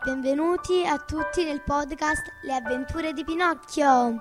Benvenuti a tutti nel podcast Le avventure di Pinocchio.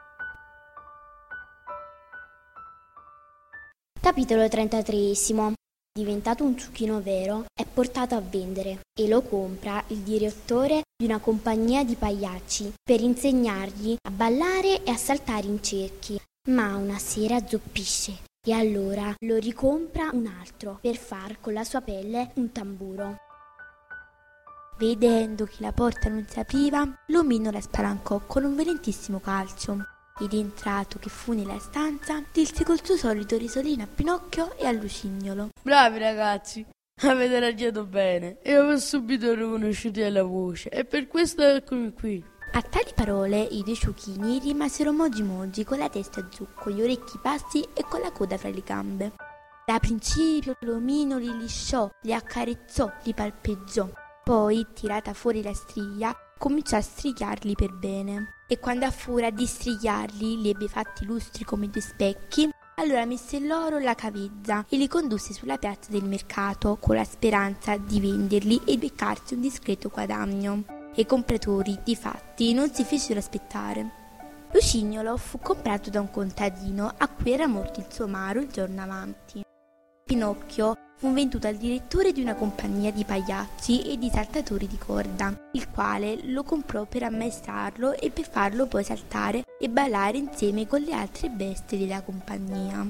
Capitolo 33. Diventato un ciuchino vero, è portato a vendere e lo compra il direttore di una compagnia di pagliacci per insegnargli a ballare e a saltare in cerchi. Ma una sera zoppisce e allora lo ricompra un altro per far con la sua pelle un tamburo. Vedendo che la porta non si apriva, l'omino la spalancò con un violentissimo calcio ed entrato che fu nella stanza, disse col suo solito risolino a Pinocchio e al Lucignolo: Bravi ragazzi, avete ragionato bene e avevo subito riconosciuto la voce e per questo eccomi qui. A tali parole i due ciuchini rimasero mogi con la testa a zucco, gli orecchi bassi e con la coda fra le gambe. Da principio l'omino li lisciò, li accarezzò, li palpeggiò. Poi, tirata fuori la striglia, cominciò a strigliarli per bene. E quando a furia di strigliarli li ebbe fatti lustri come due specchi, allora mise loro la cavezza e li condusse sulla piazza del mercato con la speranza di venderli e beccarsi un discreto guadagno. E i compratori, difatti, non si fecero aspettare. Lucignolo fu comprato da un contadino a cui era morto il suo omaro il giorno avanti. Pinocchio fu venduto al direttore di una compagnia di pagliacci e di saltatori di corda, il quale lo comprò per ammaestrarlo e per farlo poi saltare e ballare insieme con le altre bestie della compagnia.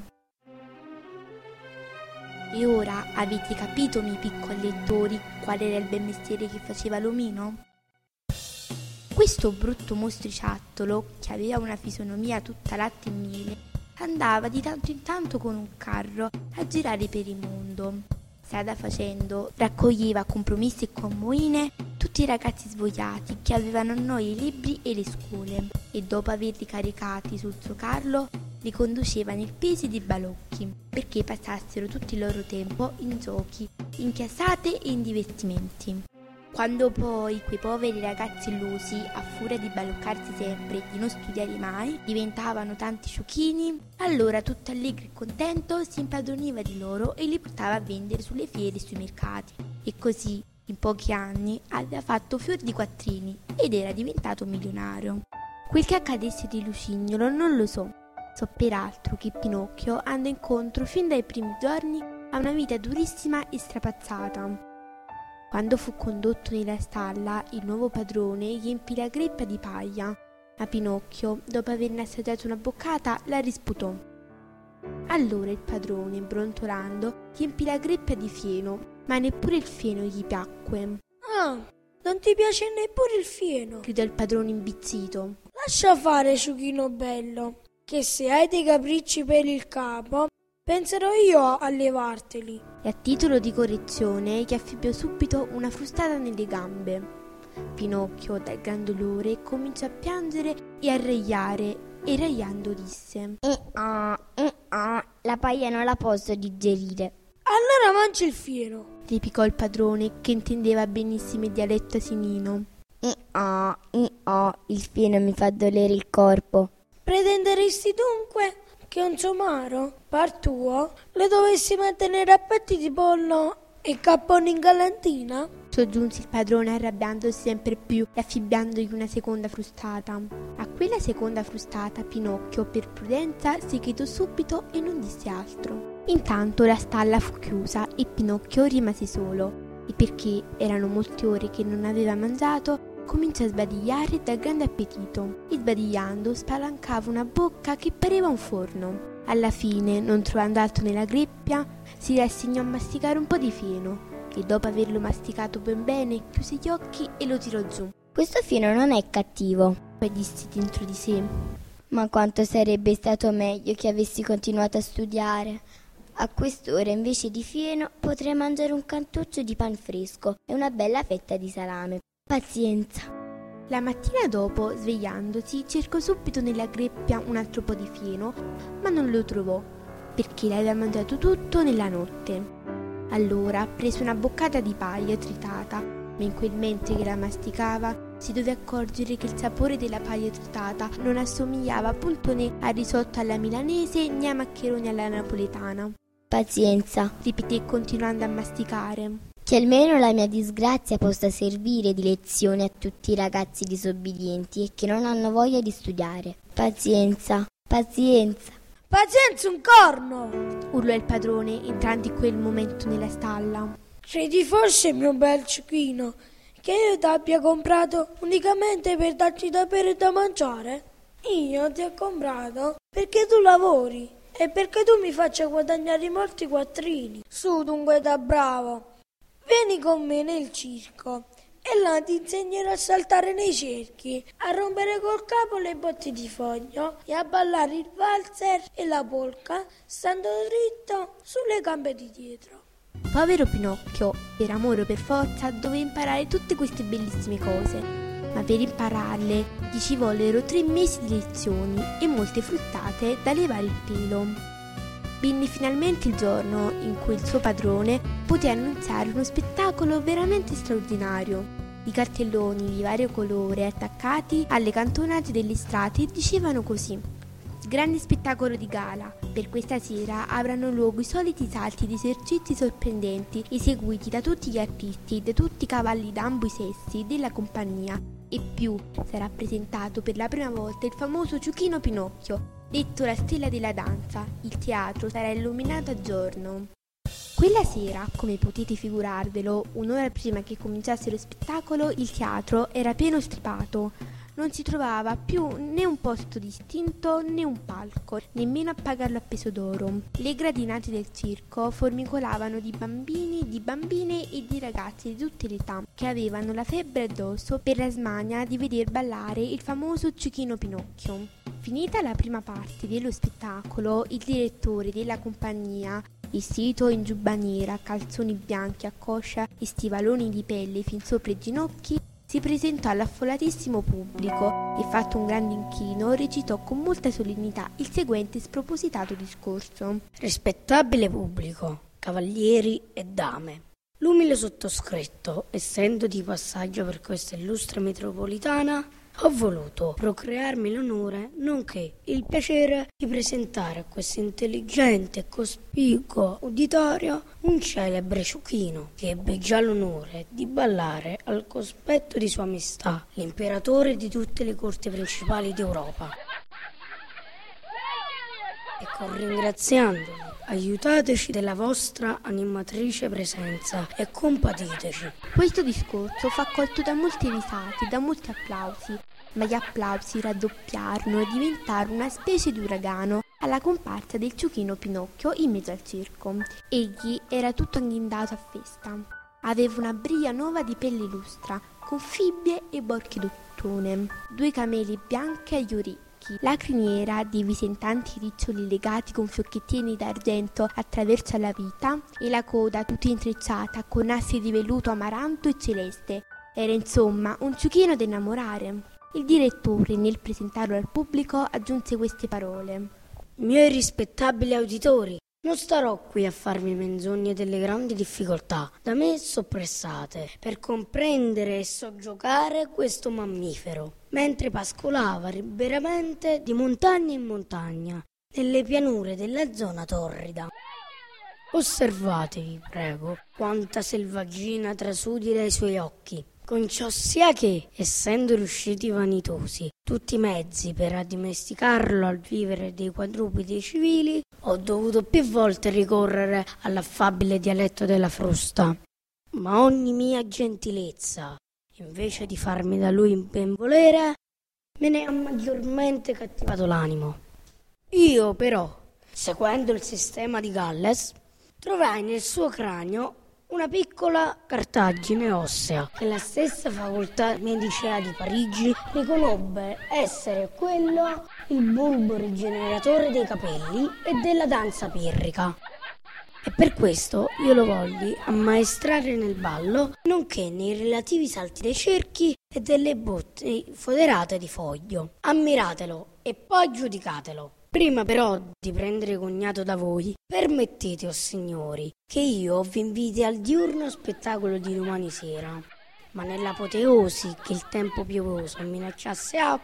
E ora avete capito, miei piccoli lettori, qual era il bel mestiere che faceva l'omino? Questo brutto mostriciattolo, che aveva una fisonomia tutta latte e miele, andava di tanto in tanto con un carro a girare per il mondo. Strada facendo, raccoglieva con promesse e con moine tutti i ragazzi svogliati che avevano a noia i libri e le scuole e dopo averli caricati sul suo carro li conduceva nel paese dei balocchi perché passassero tutto il loro tempo in giochi, in chiassate e in divertimenti. Quando poi quei poveri ragazzi illusi, a furia di baloccarsi sempre e di non studiare mai, diventavano tanti ciuchini, allora tutto allegro e contento si impadroniva di loro e li portava a vendere sulle fiere e sui mercati. E così, in pochi anni, aveva fatto fior di quattrini ed era diventato milionario. Quel che accadesse di Lucignolo non lo so peraltro che Pinocchio andò incontro fin dai primi giorni a una vita durissima e strapazzata. Quando fu condotto nella stalla, il nuovo padrone gli empì la greppa di paglia, ma Pinocchio, dopo averne assaggiato una boccata, la risputò. Allora il padrone, brontolando, gli empì la greppa di fieno, ma neppure il fieno gli piacque. Ah, non ti piace neppure il fieno? Gridò il padrone imbizzito. Lascia fare, ciuchino bello, che se hai dei capricci per il capo, penserò io a levarteli. E a titolo di correzione gli affibbiò subito una frustata nelle gambe. Pinocchio, dal gran dolore, cominciò a piangere e a ragliare, e ragliando disse: La paglia non la posso digerire. Allora mangi il fieno, replicò il padrone, che intendeva benissimo il dialetto asinino. Il fieno mi fa dolere il corpo. pretenderesti dunque che un somaro, par tuo, le dovessi mantenere a petti di pollo e capponi in galantina? Soggiunse il padrone arrabbiandosi sempre più e affibbiandogli una seconda frustata. A quella seconda frustata Pinocchio, per prudenza, si chetò subito e non disse altro. Intanto la stalla fu chiusa e Pinocchio rimase solo, e perché erano molte ore che non aveva mangiato, cominciò a sbadigliare dal grande appetito e sbadigliando spalancava una bocca che pareva un forno. Alla fine, non trovando altro nella greppia, si rassegnò a masticare un po' di fieno e dopo averlo masticato ben bene chiuse gli occhi e lo tirò giù. Questo fieno non è cattivo. Poi disse dentro di sé: Ma quanto sarebbe stato meglio che avessi continuato a studiare. A quest'ora invece di fieno potrei mangiare un cantuccio di pan fresco e una bella fetta di salame. Pazienza. La mattina dopo, svegliandosi, cercò subito nella greppia un altro po' di fieno, ma non lo trovò, perché l'aveva mangiato tutto nella notte. Allora prese una boccata di paglia tritata, ma in quel mentre che la masticava si dové accorgere che il sapore della paglia tritata non assomigliava appunto né al risotto alla milanese né ai maccheroni alla napoletana. Pazienza, ripeté continuando a masticare. Che almeno la mia disgrazia possa servire di lezione a tutti i ragazzi disobbedienti e che non hanno voglia di studiare. Pazienza, pazienza. Pazienza un corno! Urlò il padrone entrando in quel momento nella stalla. Credi forse, mio bel ciuchino, che io ti abbia comprato unicamente per darti da bere e da mangiare? Io ti ho comprato perché tu lavori e perché tu mi faccia guadagnare molti quattrini. Su dunque da bravo, vieni con me nel circo e là ti insegnerò a saltare nei cerchi, a rompere col capo le botte di foglio e a ballare il valzer e la polka stando dritto sulle gambe di dietro. Povero Pinocchio, per amore o per forza, doveva imparare tutte queste bellissime cose, ma per impararle gli ci vollero 3 mesi di lezioni e molte fruttate da levare il pelo. Venne finalmente il giorno in cui il suo padrone poté annunciare uno spettacolo veramente straordinario. I cartelloni di vario colore attaccati alle cantonate delle strade dicevano così: grande spettacolo di gala. Per questa sera avranno luogo i soliti salti di esercizi sorprendenti eseguiti da tutti gli artisti, da tutti i cavalli d'ambo i sessi della compagnia. E più, sarà presentato per la prima volta il famoso Ciuchino Pinocchio, detto la stella della danza. Il teatro sarà illuminato a giorno. Quella sera, come potete figurarvelo, un'ora prima che cominciasse lo spettacolo, il teatro era pieno stripato. Non si trovava più né un posto distinto né un palco, nemmeno a pagarlo a peso d'oro. Le gradinate del circo formicolavano di bambini, di bambine e di ragazzi di tutte le età che avevano la febbre addosso per la smania di veder ballare il famoso Ciuchino Pinocchio. Finita la prima parte dello spettacolo, il direttore della compagnia, vestito in giubba nera, calzoni bianchi a coscia e stivaloni di pelle fin sopra i ginocchi, si presentò all'affollatissimo pubblico e, fatto un grande inchino, recitò con molta solennità il seguente spropositato discorso. Rispettabile pubblico, cavalieri e dame, l'umile sottoscritto, essendo di passaggio per questa illustre metropolitana, ho voluto procrearmi l'onore, nonché il piacere di presentare a questo intelligente e cospicuo uditorio un celebre ciuchino che ebbe già l'onore di ballare al cospetto di Sua Maestà, l'imperatore di tutte le corti principali d'Europa. Ecco, ringraziandovi, aiutateci della vostra animatrice presenza e compatiteci. Questo discorso fu accolto da molte risate, da molti applausi, ma gli applausi raddoppiarono e diventarono una specie di uragano alla comparsa del Ciuchino Pinocchio in mezzo al circo. Egli era tutto agghindato a festa. Aveva una briglia nuova di pelle lustra, con fibbie e borchie d'ottone, 2 cameli bianchi agli orecchi, la criniera divisa in tanti riccioli legati con fiocchettini d'argento attraverso la vita e la coda tutta intrecciata con assi di velluto amaranto e celeste. Era insomma un ciuchino da innamorare. Il direttore, nel presentarlo al pubblico, aggiunse queste parole: Miei rispettabili auditori, non starò qui a farvi menzogne delle grandi difficoltà da me soppressate per comprendere e soggiogare questo mammifero, mentre pascolava liberamente di montagna in montagna, nelle pianure della zona torrida. Osservatevi, prego, quanta selvaggina trasudi dai suoi occhi, con ciò sia che, essendo riusciti vanitosi tutti i mezzi per addomesticarlo al vivere dei quadrupedi civili, ho dovuto più volte ricorrere all'affabile dialetto della frusta. Ma ogni mia gentilezza, invece di farmi da lui benvolere, me ne ha maggiormente cattivato l'animo. Io però, seguendo il sistema di Galles, trovai nel suo cranio una piccola cartagine ossea che la stessa facoltà medicea di Parigi riconobbe essere quello il bulbo rigeneratore dei capelli e della danza pirrica. E per questo io lo volli ammaestrare nel ballo, nonché nei relativi salti dei cerchi e delle botti foderate di foglio. Ammiratelo e poi giudicatelo. Prima però di prendere cognato da voi, permettete, o signori, che io vi inviti al diurno spettacolo di domani sera. Ma nell'apoteosi che il tempo piovoso minacciasse acqua,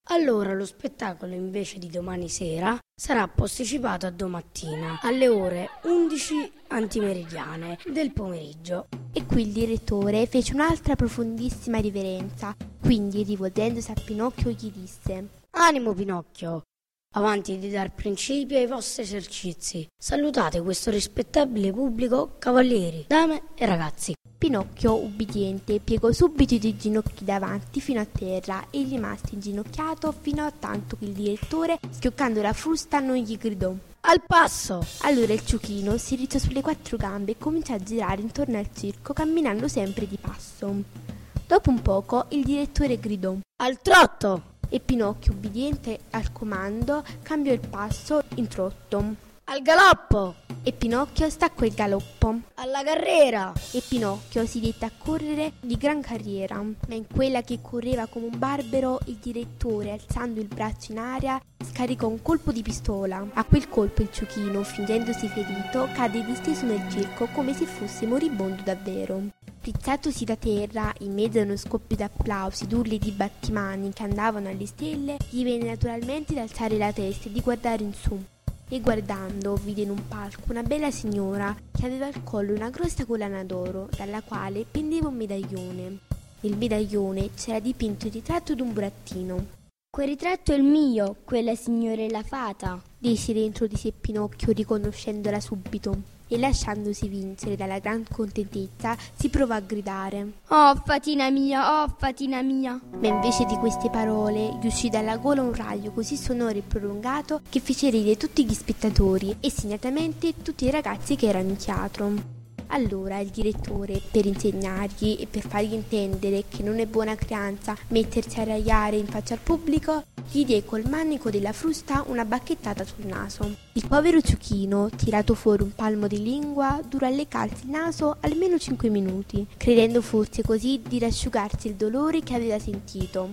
Allora lo spettacolo, invece di domani sera, sarà posticipato a domattina alle ore 11 antimeridiane del pomeriggio. E qui il direttore fece un'altra profondissima riverenza, quindi rivolgendosi a Pinocchio gli disse: Animo Pinocchio, avanti di dar principio ai vostri esercizi. Salutate questo rispettabile pubblico, cavalieri, dame e ragazzi. Pinocchio, ubbidiente, piegò subito i due ginocchi davanti fino a terra e rimase inginocchiato fino a tanto che il direttore, schioccando la frusta, non gli gridò: Al passo! Allora il ciuchino si rizzò sulle 4 gambe e cominciò a girare intorno al circo, camminando sempre di passo. Dopo un poco il direttore gridò: Al trotto! E Pinocchio, ubbidiente al comando, cambiò il passo in trotto. Al galoppo! E Pinocchio staccò il galoppo. Alla carriera! E Pinocchio si dette a correre di gran carriera, ma in quella che correva come un barbaro, il direttore, alzando il braccio in aria, scaricò un colpo di pistola. A quel colpo il ciuchino, fingendosi ferito, cadde disteso nel circo come se fosse moribondo davvero. Rizzatosi da terra, in mezzo a uno scoppio d'applausi, d'urli e di battimani che andavano alle stelle, gli venne naturalmente di alzare la testa e di guardare in su. E guardando vide in un palco una bella signora che aveva al collo una grossa collana d'oro, dalla quale pendeva un medaglione. Nel medaglione c'era dipinto il ritratto d'un burattino. Quel ritratto è il mio, quella signora è la fata, Disse dentro di sé Pinocchio, riconoscendola subito, e lasciandosi vincere dalla gran contentezza si provò a gridare: Oh fatina mia, oh fatina mia. Ma invece di queste parole gli uscì dalla gola un raglio così sonoro e prolungato che fece ridere tutti gli spettatori e segnatamente tutti i ragazzi che erano in teatro. Allora il direttore, per insegnargli e per fargli intendere che non è buona creanza mettersi a ragliare in faccia al pubblico, gli diede col manico della frusta una bacchettata sul naso. Il povero ciuchino, tirato fuori un palmo di lingua, durò a leccarsi il naso almeno 5 minuti, credendo forse così di rasciugarsi il dolore che aveva sentito.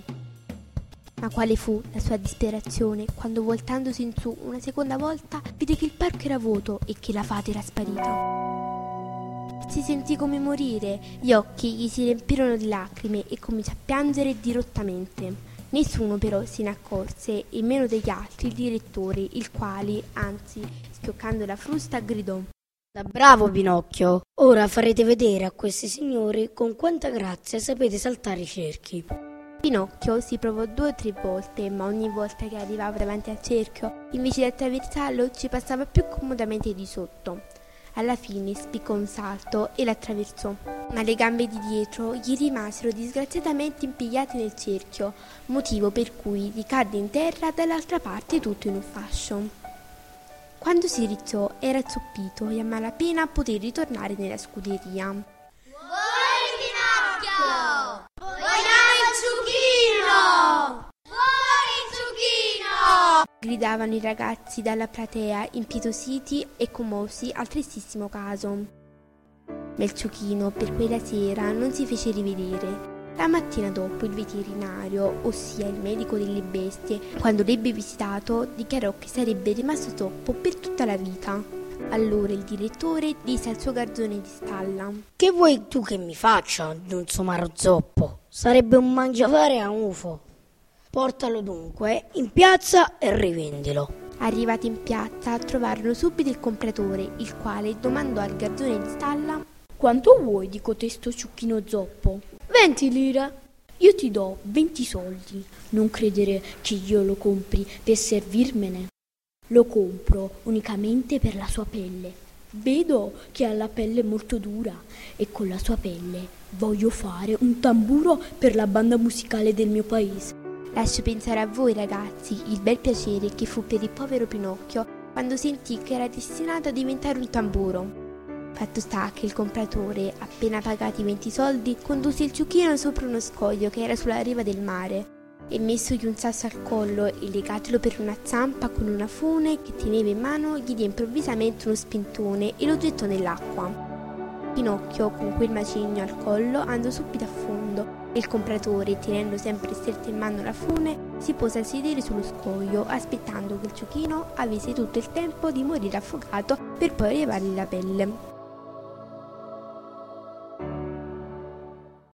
Ma quale fu la sua disperazione quando, voltandosi in su una seconda volta, vide che il parco era vuoto e che la fata era sparita. Si sentì come morire, gli occhi gli si riempirono di lacrime e cominciò a piangere dirottamente. Nessuno però se ne accorse, e meno degli altri il direttore, il quale, anzi, schioccando la frusta, gridò: Da bravo Pinocchio! Ora farete vedere a questi signori con quanta grazia sapete saltare i cerchi. Pinocchio si provò 2 o 3 volte, ma ogni volta che arrivava davanti al cerchio, invece di attraversarlo, ci passava più comodamente di sotto. Alla fine spiccò un salto e l'attraversò, ma le gambe di dietro gli rimasero disgraziatamente impigliate nel cerchio, motivo per cui ricadde in terra dall'altra parte tutto in un fascio. Quando si rizzò era azzoppito e a malapena poté ritornare nella scuderia. Vuoi Pinocchio? Vogliamo il ciuchino! Vuoi il ciuchino! Gridavano i ragazzi dalla platea, impietositi e commossi al tristissimo caso. Ma il ciuchino per quella sera non si fece rivedere. La mattina dopo il veterinario, ossia il medico delle bestie, quando l'ebbe visitato, dichiarò che sarebbe rimasto zoppo per tutta la vita. Allora il direttore disse al suo garzone di stalla: Che vuoi tu che mi faccia d'un somaro zoppo? Sarebbe un mangiafare a UFO. Portalo dunque in piazza e rivendilo. Arrivati in piazza trovarono subito il compratore, il quale domandò al garzone di stalla: Quanto vuoi di cotesto ciuchino zoppo? 20 lire. Io ti do 20 soldi. Non credere che io lo compri per servirmene. Lo compro unicamente per la sua pelle. Vedo che ha la pelle molto dura e con la sua pelle voglio fare un tamburo per la banda musicale del mio paese. Lascio pensare a voi ragazzi il bel piacere che fu per il povero Pinocchio quando sentì che era destinato a diventare un tamburo. Fatto sta che il compratore, appena pagati i 20 soldi, condusse il ciuchino sopra uno scoglio che era sulla riva del mare e messogli un sasso al collo e legatelo per una zampa con una fune che teneva in mano, gli diede improvvisamente uno spintone e lo gettò nell'acqua. Pinocchio, con quel macigno al collo, andò subito a fondo e il compratore, tenendo sempre stretta in mano la fune, si pose a sedere sullo scoglio, aspettando che il ciuchino avesse tutto il tempo di morire affogato per poi levargli la pelle.